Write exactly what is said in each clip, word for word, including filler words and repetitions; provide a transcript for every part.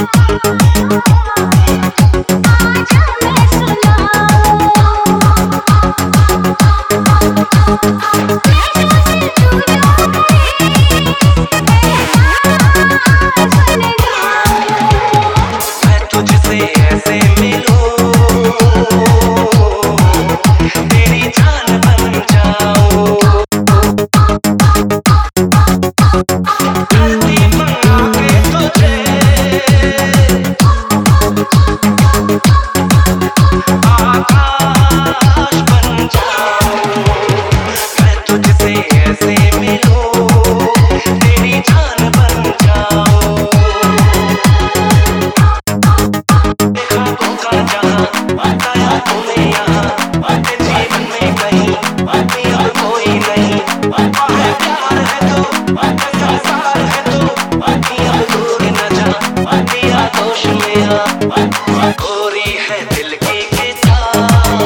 गोरी है दिल की किताब,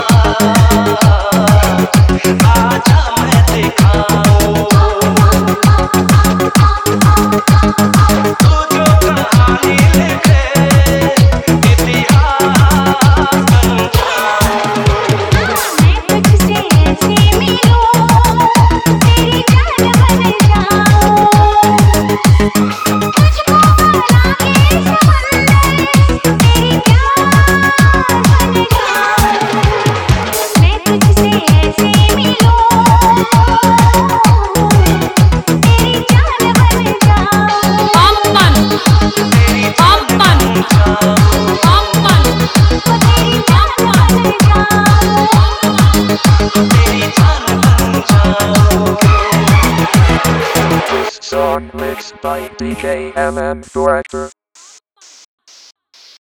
आजा मैं दिखाऊं तू जो कहानी लिखे इतिहास बन जाऊं। मैं तुझसे ऐसे मिलूं तेरी जान बन जाऊं, मुझको बना के समंदर तेरी प्यार बन जाऊं। मैं तुझसे ऐसे मिलूं तेरी जान बन जाऊं। अमन अमन अमन तेरी जान बन जाऊं। तेरी जान बन जाऊं। Song mixed by D J M M Director.